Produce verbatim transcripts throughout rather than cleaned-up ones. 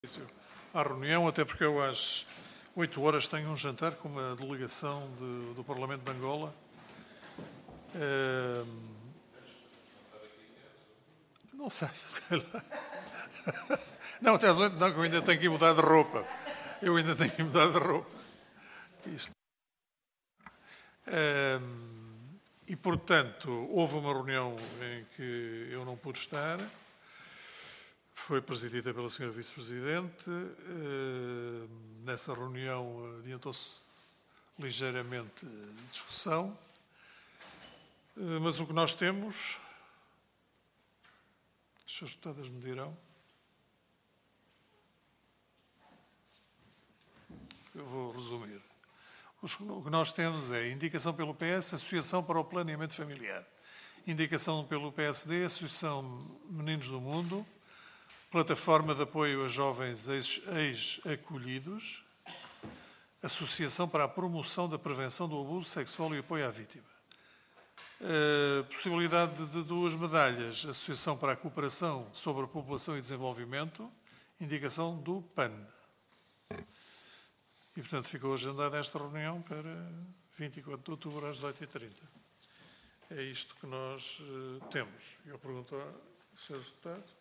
início à reunião, até porque eu às oito horas tenho um jantar com uma delegação de, do Parlamento de Angola. Uh, não sei, sei lá. Não, até às oito não, que eu ainda tenho que ir mudar de roupa. Eu ainda tenho que ir mudar de roupa. Isto. Uh, e, portanto, houve uma reunião em que eu não pude estar. Foi presidida pela senhora Vice-Presidente. Nessa reunião adiantou-se ligeiramente a discussão. Mas o que nós temos... As suas deputadas me dirão. Eu vou resumir. O que nós temos é indicação pelo P S, Associação para o Planeamento Familiar. Indicação pelo P S D, Associação Meninos do Mundo. Plataforma de Apoio a Jovens Ex-Acolhidos, Associação para a Promoção da Prevenção do Abuso Sexual e Apoio à Vítima. Uh, possibilidade de duas medalhas, Associação para a Cooperação sobre a População e Desenvolvimento, indicação do P A N. E, portanto, ficou agendada esta reunião para vinte e quatro de outubro às dezoito e trinta. É isto que nós uh, temos. Eu pergunto ao senhor Deputado.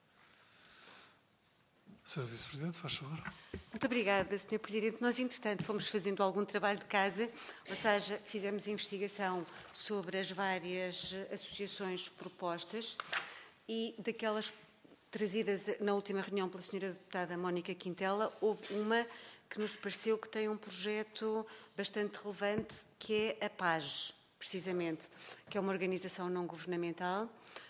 senhora Vice-Presidente, faz favor. Muito obrigada, senhor Presidente. Nós, entretanto, fomos fazendo algum trabalho de casa, ou seja, fizemos investigação sobre as várias associações propostas e daquelas trazidas na última reunião pela senhora deputada Mónica Quintela, houve uma que nos pareceu que tem um projeto bastante relevante, que é a PAJ, precisamente, que é uma organização não governamental,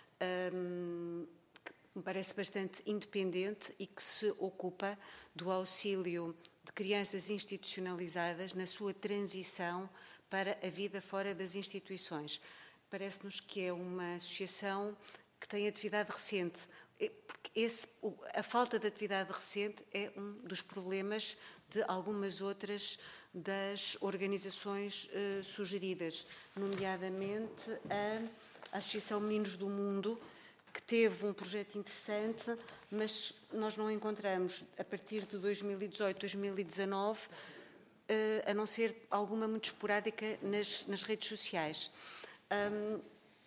hum, me parece bastante independente e que se ocupa do auxílio de crianças institucionalizadas na sua transição para a vida fora das instituições. Parece-nos que é uma associação que tem atividade recente, porque esse, a falta de atividade recente é um dos problemas de algumas outras das organizações uh, sugeridas, nomeadamente a Associação Meninos do Mundo, que teve um projeto interessante, mas nós não encontramos, a partir de dois mil e dezoito, dois mil e dezanove, a não ser alguma muito esporádica nas, nas redes sociais. Um,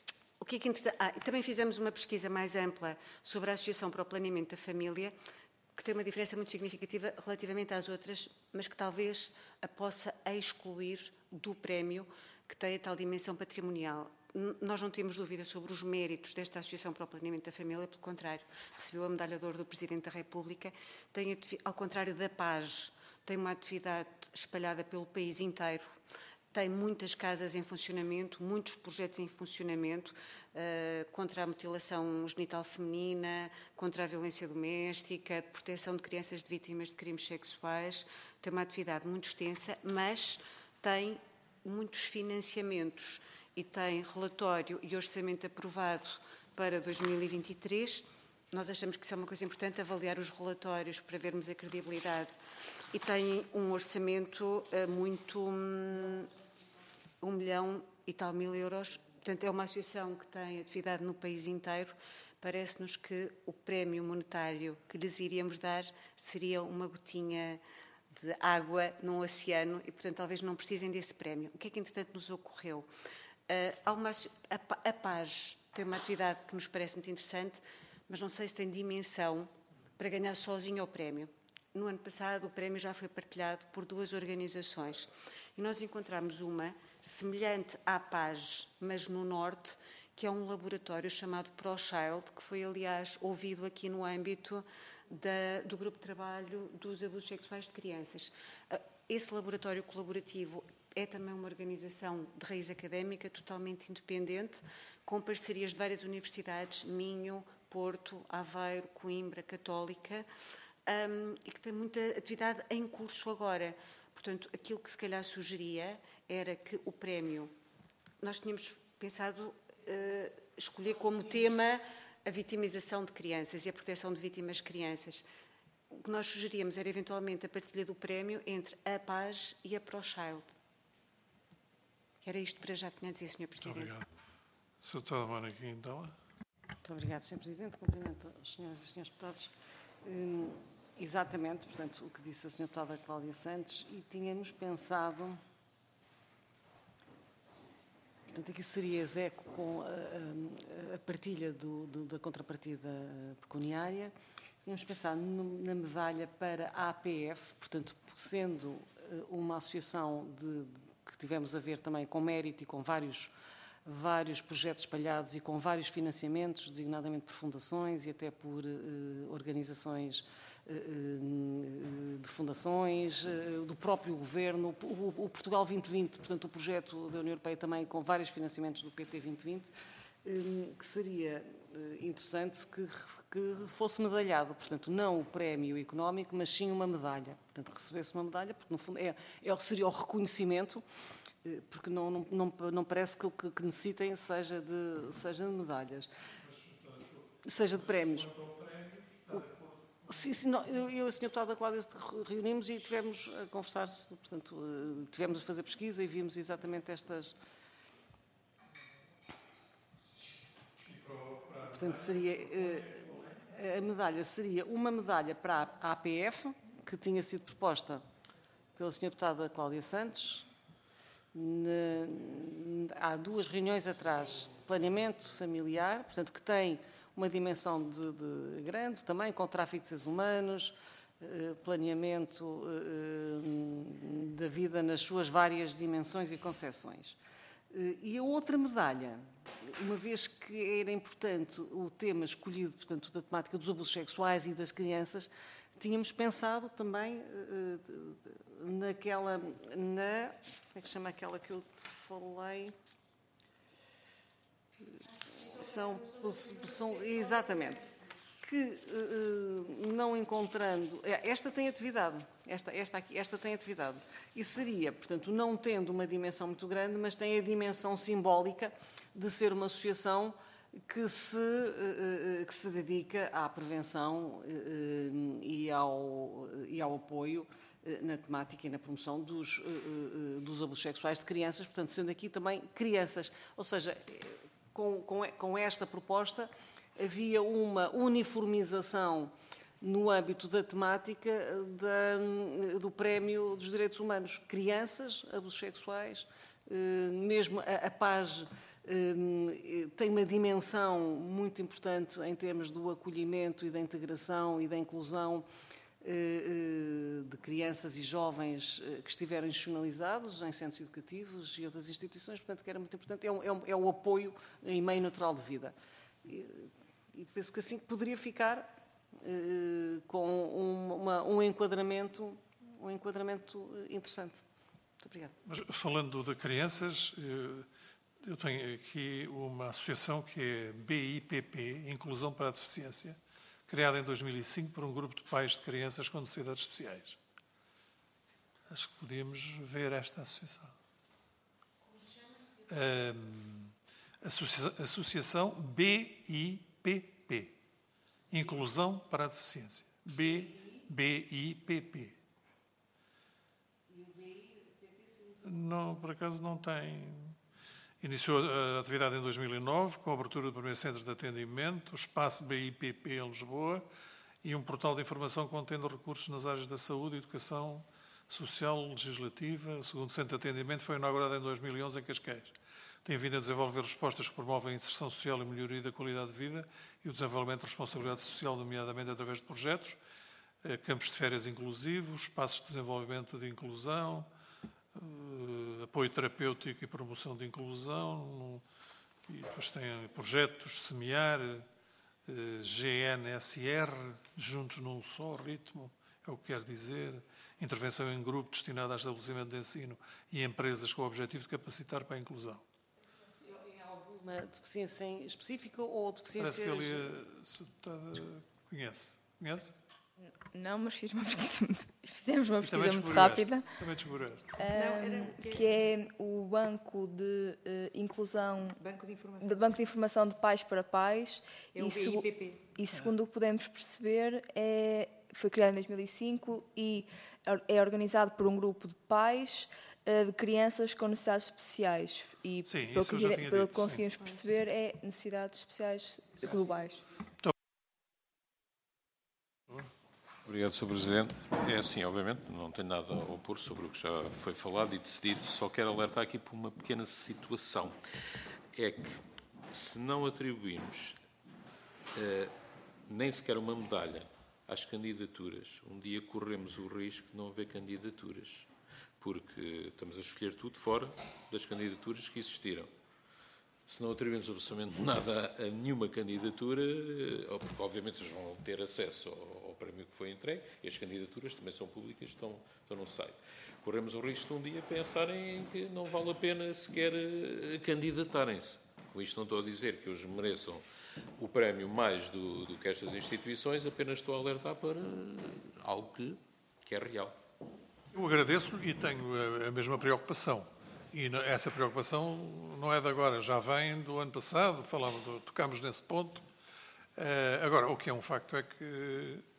o que é que ah, também fizemos uma pesquisa mais ampla sobre a Associação para o Planeamento da Família, que tem uma diferença muito significativa relativamente às outras, mas que talvez a possa excluir do prémio, que tem a tal dimensão patrimonial. Nós não temos dúvida sobre os méritos desta Associação para o Planeamento da Família, pelo contrário, recebeu a medalha de ouro do Presidente da República, tem, ao contrário da PAJ, tem uma atividade espalhada pelo país inteiro, tem muitas casas em funcionamento, muitos projetos em funcionamento, uh, contra a mutilação genital feminina, contra a violência doméstica, de proteção de crianças de vítimas de crimes sexuais, tem uma atividade muito extensa, mas tem muitos financiamentos e tem relatório e orçamento aprovado para dois mil e vinte e três. Nós achamos que isso é uma coisa importante, avaliar os relatórios para vermos a credibilidade. E tem um orçamento uh, muito... Um, um milhão e tal mil euros. Portanto, é uma associação que tem atividade no país inteiro. Parece-nos que o prémio monetário que lhes iríamos dar seria uma gotinha de água num oceano e, portanto, talvez não precisem desse prémio. O que é que, entretanto, nos ocorreu? Uh, há uma, a, a PAJ tem uma atividade que nos parece muito interessante, mas não sei se tem dimensão para ganhar sozinho o prémio. No ano passado, o prémio já foi partilhado por duas organizações e nós encontramos uma semelhante à PAJ, mas no Norte, que é um laboratório chamado ProChild, que foi, aliás, ouvido aqui no âmbito da, do grupo de trabalho dos abusos sexuais de crianças. Esse laboratório colaborativo é também uma organização de raiz académica totalmente independente, com parcerias de várias universidades, Minho, Porto, Aveiro, Coimbra, Católica, um, e que tem muita atividade em curso agora. Portanto, aquilo que se calhar sugeria era que o prémio, nós tínhamos pensado uh, escolher como tema a vitimização de crianças e a proteção de vítimas de crianças. O que nós sugeríamos era eventualmente a partilha do prémio entre a PAJ e a ProChild. Era isto para já que tinha a dizer, senhor Presidente. Muito obrigado. senhora Deputada Mónica Quintela. Muito obrigado, senhor Presidente. Cumprimento os senhores e senhores deputados. Hum, Exatamente, portanto, o que disse a senhora Deputada Cláudia Santos, e tínhamos pensado, portanto, aqui seria execo com a, a, a partilha do, do, da contrapartida pecuniária. Tínhamos pensado no, na medalha para a A P F, portanto, sendo uma associação de, de, que tivemos a ver também com mérito e com vários, vários projetos espalhados e com vários financiamentos, designadamente por fundações e até por uh, organizações uh, de fundações, uh, do próprio governo, o, o Portugal vinte vinte, portanto, o projeto da União Europeia também com vários financiamentos do P T vinte vinte, um, que seria interessante que, que fosse medalhado, portanto, não o prémio económico, mas sim uma medalha. Portanto, recebesse uma medalha, porque no fundo é, é, seria o reconhecimento, porque não, não, não, não parece que o que, que necessitem seja de, seja de medalhas, seja de prémios. O, sim, sim, não, eu e a senhora Deputada Cláudia reunimos e tivemos a conversar-se, portanto, tivemos a fazer pesquisa e vimos exatamente estas... Portanto, seria, a medalha seria uma medalha para a A P F, que tinha sido proposta pela senhora Deputada Cláudia Santos, há duas reuniões atrás, planeamento familiar, portanto, que tem uma dimensão de, de grande também, com tráfico de seres humanos, planeamento da vida nas suas várias dimensões e concepções. E a outra medalha, uma vez que era importante o tema escolhido, portanto, da temática dos abusos sexuais e das crianças, tínhamos pensado também uh, naquela, na, como é que se chama aquela que eu te falei? São, são exatamente, que uh, não encontrando, esta tem atividade, esta, esta, aqui, esta tem atividade, e seria, portanto, não tendo uma dimensão muito grande, mas tem a dimensão simbólica de ser uma associação que se, uh, que se dedica à prevenção uh, e, ao, e ao apoio uh, na temática e na promoção dos, uh, dos abusos sexuais de crianças, portanto, sendo aqui também crianças, ou seja, com, com, com esta proposta havia uma uniformização no âmbito da temática da, do Prémio dos Direitos Humanos. Crianças, abusos sexuais, mesmo a, a paz tem uma dimensão muito importante em termos do acolhimento e da integração e da inclusão de crianças e jovens que estiverem institucionalizados em centros educativos e outras instituições, portanto, que era muito importante, é, um, é, um, é o apoio em meio natural de vida. E, e penso que assim poderia ficar uh, com um, uma, um, enquadramento, um enquadramento interessante. Muito obrigada. Mas, falando de crianças, eu tenho aqui uma associação que é B I P P, Inclusão para a Deficiência, criada em dois mil e cinco por um grupo de pais de crianças com necessidades especiais. Acho que podíamos ver esta associação. Como se chama? Um, associa Associação B I P P, Inclusão para a Deficiência. B I P P. E o B I P P? Não, por acaso não tem... Iniciou a atividade em dois mil e nove, com a abertura do primeiro centro de atendimento, o espaço B I P P em Lisboa e um portal de informação contendo recursos nas áreas da saúde, educação social, legislativa. O segundo centro de atendimento foi inaugurado em dois mil e onze em Cascais. Tem vindo a desenvolver respostas que promovem a inserção social e melhoria da qualidade de vida e o desenvolvimento de responsabilidade social, nomeadamente através de projetos, campos de férias inclusivos, espaços de desenvolvimento de inclusão, Uh, apoio terapêutico e promoção de inclusão, e depois tem projetos SEMEAR, uh, G N S R, juntos num só ritmo, é o que quer dizer, intervenção em grupo destinada a estabelecimento de ensino e empresas com o objetivo de capacitar para a inclusão. É alguma deficiência específica ou deficiências... Parece que ali a deputada conhece. Conhece? Não, mas fiz uma pesquisa, fizemos uma pesquisa muito rápida, também um, que é o Banco de uh, Inclusão, Banco de Informação. de Banco de Informação de Pais para Pais, é e, o B I P P. E segundo é. o que podemos perceber, é, foi criado em dois mil e cinco e é organizado por um grupo de pais uh, de crianças com necessidades especiais. E sim, pelo que, dito, pelo que conseguimos sim. perceber, é necessidades especiais globais. Obrigado, senhor Presidente. É assim, obviamente, não tenho nada a opor sobre o que já foi falado e decidido, só quero alertar aqui por uma pequena situação. É que, se não atribuímos uh, nem sequer uma medalha às candidaturas, um dia corremos o risco de não haver candidaturas, porque estamos a escolher tudo fora das candidaturas que existiram. Se não atribuímos absolutamente nada a nenhuma candidatura, porque obviamente eles vão ter acesso ao, ao prémio que foi entregue, e as candidaturas também são públicas, estão, estão no site. Corremos o risco de um dia pensarem que não vale a pena sequer candidatarem-se. Com isto não estou a dizer que eles mereçam o prémio mais do, do que estas instituições, apenas estou a alertar para algo que, que é real. Eu agradeço e tenho a, a mesma preocupação. E essa preocupação não é de agora, já vem do ano passado, falamos, tocámos nesse ponto. Agora, o que é um facto é que